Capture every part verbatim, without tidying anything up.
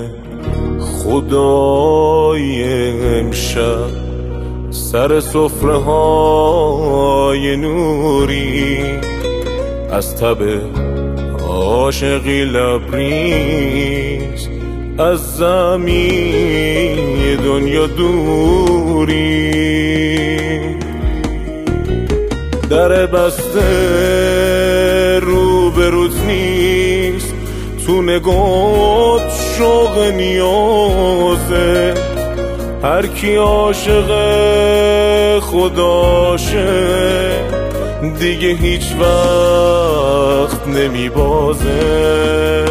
خدای امشب سر سفره های نوری از تب عاشقی لبریز، از زمین دنیا دوری. در بسته رو به روز نیست، تو نگات شوق نیازه. هر کی عاشق خداشه دیگه هیچ وقت نمی بازه.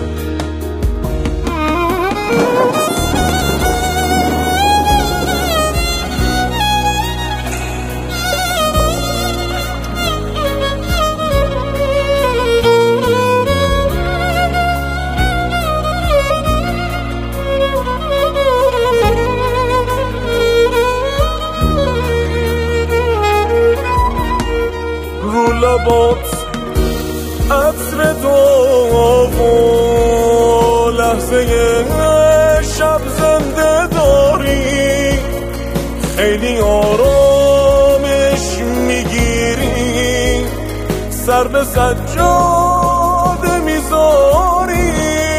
لبات عطر تو و لحظه شب زنده داری، خیلی آرامش میگیری، سر به سجاده میذاری.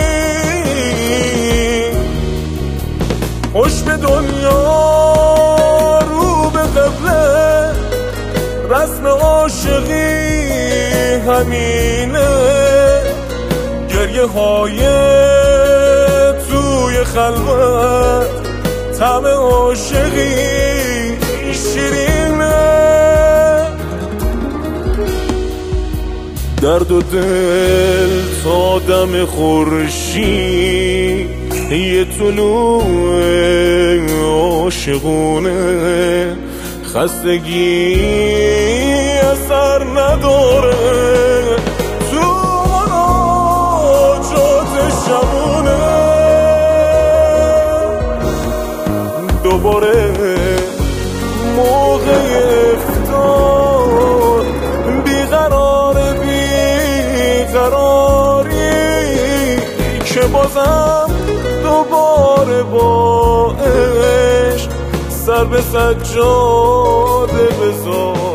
خوش به دنیا رو به قبله، رسم عاشقی همینه. گریه های توی خلوت، طعم عاشقی شیرینه. درد و دل تا دم خورشید، یه طلوع عاشقونه. خستگی اثر نداره تو مناجات شبونه. دوباره موقع افطار، بیقرار بیقراری که بازم دوباره با عشق سر به سجاده بذار.